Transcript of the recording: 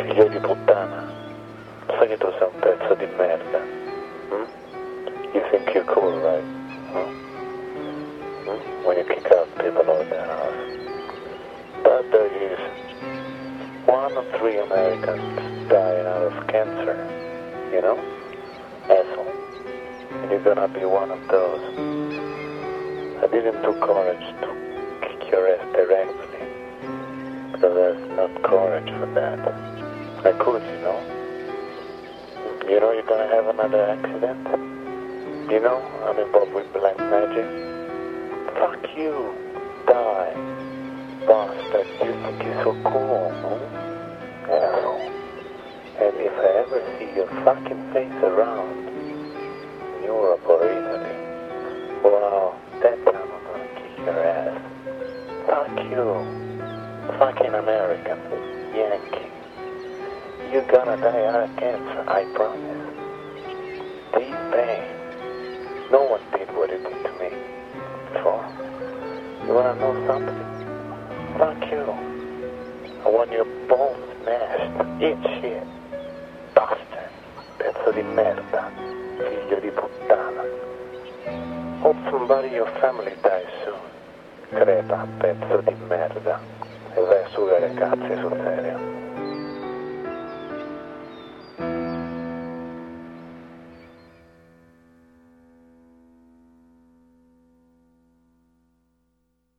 Figlio di puttana, sai che tu sei un pezzo di merda? You think you're cool, right? When you kick out people out of their house. But there is 1 or 3 Americans dying out of cancer, you know? Asshole. And you're gonna be one of those. I didn't do courage to kick your ass directly, because there's not courage for that. I could, you know? You know you're gonna have another accident? You know I'm involved with black magic? Fuck you, die, bastard. You think you're so cool, huh? Asshole. And if I ever see your fucking face around Europe or Italy, wow, that time I'm gonna kick your ass. Fuck you, fucking American, Yankee. You're gonna die out of cancer, I promise. Deep pain. No one did what it did to me before. You wanna know something? Fuck you. I want your bones smashed. Eat shit. Bastard. Pezzo di merda. Figlio di puttana. Hope somebody in your family dies soon. Crepa, pezzo di merda. E vai a sugare cazzi sul serio.